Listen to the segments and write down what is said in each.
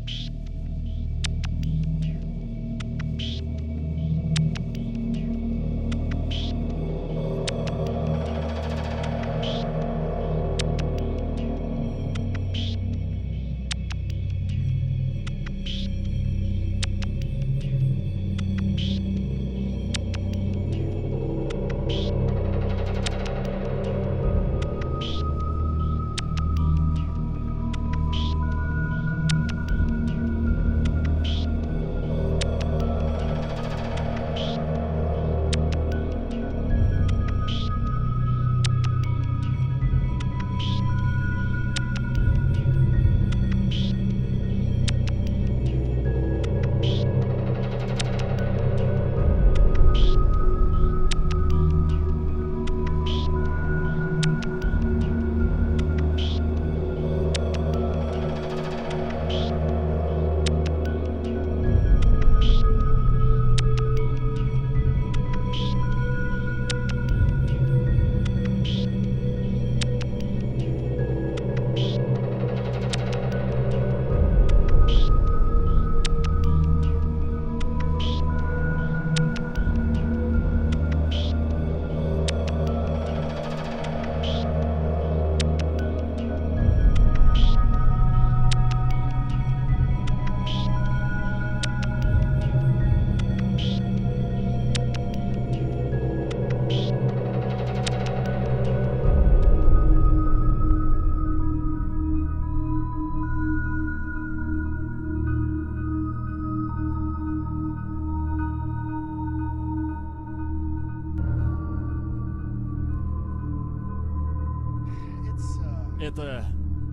Это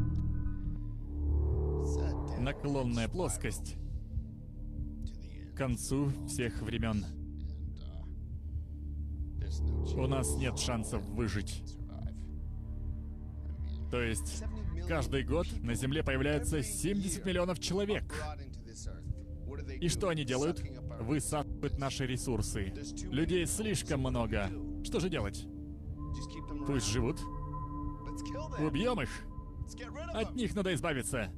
наклонная плоскость к концу всех времен. У нас нет шансов выжить. То есть, каждый год на Земле появляется 70 миллионов человек. И что они делают? Высасывают наши ресурсы. Людей слишком много. Что же делать? Пусть живут. Убьем их. От них надо избавиться.